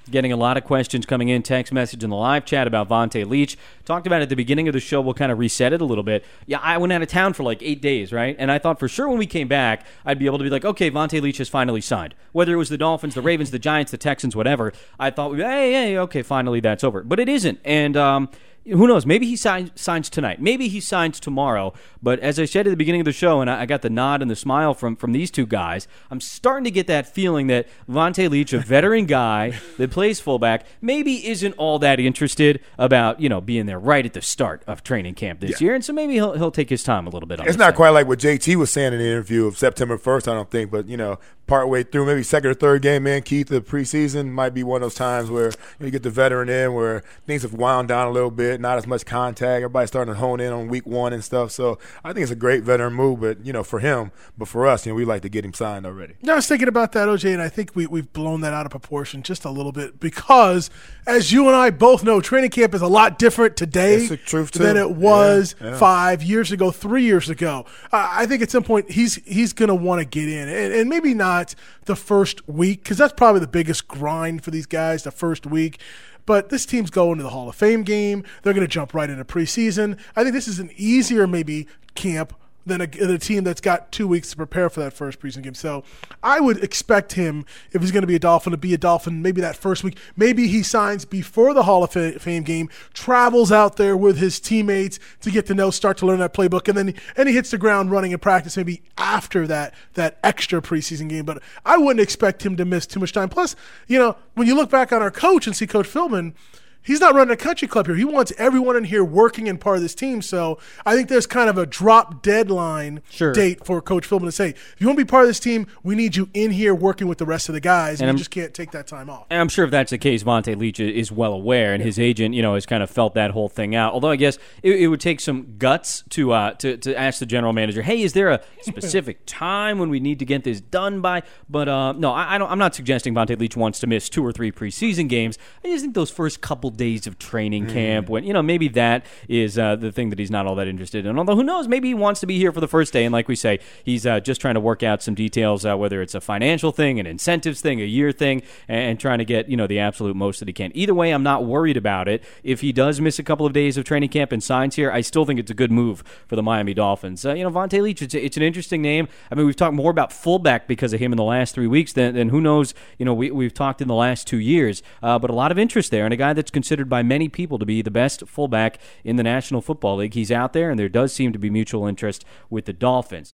Getting a lot of questions coming in, text message in the live chat about Vonta Leach. Talked about it at the beginning of the show. We'll kind of reset it a little bit. Yeah, I went out of town for like 8 days, right? And I thought for sure when we came back, I'd be able to be like, okay, Vonta Leach has finally signed. Whether it was the Dolphins, the Ravens, the Giants, the Texans, whatever, I thought, hey, okay, finally that's over. But it isn't. And who knows? Maybe he signs tonight. Maybe he signs tomorrow. But as I said at the beginning of the show, and I got the nod and the smile from these two guys, I'm starting to get that feeling that Vonta Leach, a veteran guy that plays fullback, maybe isn't all that interested about being there right at the start of training camp this year. And so maybe he'll take his time a little bit on It's not quite like what JT was saying in the interview of September 1st, I don't think. But, partway through, maybe second or third game, man, Keith, the preseason might be one of those times where you get the veteran in where things have wound down a little bit, not as much contact. Everybody's starting to hone in on week one and stuff. So I think it's a great veteran move, but, for him. But for us, we like to get him signed already. I was thinking about that, OJ, and I think we've blown that out of proportion just a little bit because, as you and I both know, training camp is a lot different today than it was 5 years ago, 3 years ago. I think at some point he's going to want to get in, and maybe not the first week because that's probably the biggest grind for these guys, the first week. But this team's going to the Hall of Fame game. They're going to jump right into preseason. I think this is an easier maybe camp than a team that's got 2 weeks to prepare for that first preseason game. So I would expect him, if he's going to be a Dolphin, to be a Dolphin maybe that first week. Maybe he signs before the Hall of Fame game, travels out there with his teammates to get to know, start to learn that playbook, and then he hits the ground running in practice maybe after that extra preseason game. But I wouldn't expect him to miss too much time. Plus, when you look back on our coach and see Coach Philbin, he's not running a country club here. He wants everyone in here working and part of this team. So I think there's kind of a drop deadline date for Coach Philbin to say, if you want to be part of this team, we need you in here working with the rest of the guys, and you just can't take that time off. And I'm sure if that's the case, Vonta Leach is well aware, and his agent, has kind of felt that whole thing out. Although I guess it would take some guts to ask the general manager, hey, is there a specific time when we need to get this done by? But no, I'm not suggesting Vonta Leach wants to miss 2 or 3 preseason games. I just think those first couple days of training camp when maybe that is the thing that he's not all that interested in, although who knows, maybe he wants to be here for the first day, and like we say, he's just trying to work out some details, whether it's a financial thing, an incentives thing, a year thing, and trying to get the absolute most that he can. Either way, I'm not worried about it. If he does miss a couple of days of training camp and signs here, I still think it's a good move for the Miami Dolphins. Vonta Leach, it's an interesting name. I mean, we've talked more about fullback because of him in the last 3 weeks than who knows, we've talked in the last 2 years, but a lot of interest there, and a guy that's considered by many people to be the best fullback in the National Football League. He's out there, and there does seem to be mutual interest with the Dolphins.